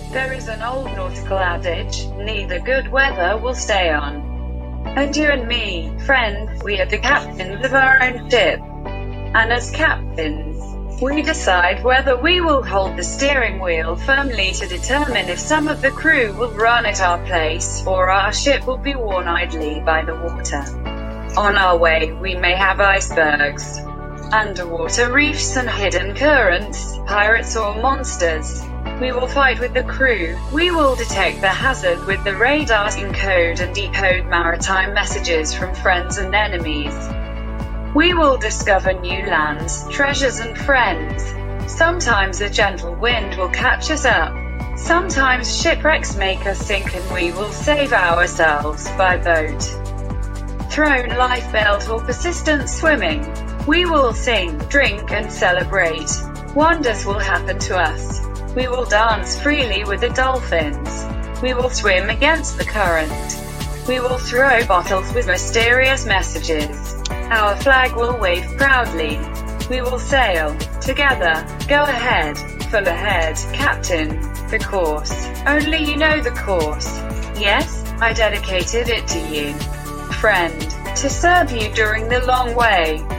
There is an old nautical adage, neither good weather will stay on. And you and me, friend, we are the captains of our own ship. And as captains, we decide whether we will hold the steering wheel firmly to determine if some of the crew will run at our place, or our ship will be worn idly by the water. On our way, we may have icebergs, underwater reefs and hidden currents, pirates or monsters. We will fight with the crew. We will detect the hazard with the radars, encode and decode maritime messages from friends and enemies. We will discover new lands, treasures and friends. Sometimes a gentle wind will catch us up. Sometimes shipwrecks make us sink and we will save ourselves by boat, thrown lifebelt or persistent swimming. We will sing, drink and celebrate. Wonders will happen to us. We will dance freely with the dolphins. We will swim against the current. We will throw bottles with mysterious messages. Our flag will wave proudly. We will sail together. Go ahead, full ahead, Captain. The course. Only you know the course. Yes, I dedicated it to you, friend, to serve you during the long way.